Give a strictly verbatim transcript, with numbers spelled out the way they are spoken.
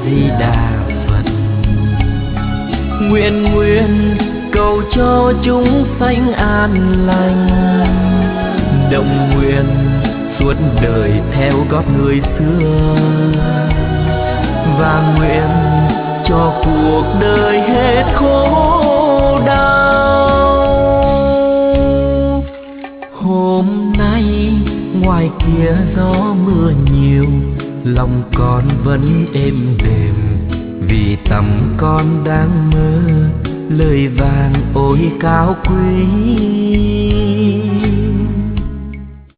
di đà Phật. Nguyện nguyện cầu cho chúng sanh an lành, động nguyện suốt đời theo gót người xưa, và nguyện cho cuộc đời hết khổ đau. Hôm nay ngoài kia gió mưa nhiều, lòng con vẫn êm đềm, vì tâm con đang mơ lời vàng ôi cao quý.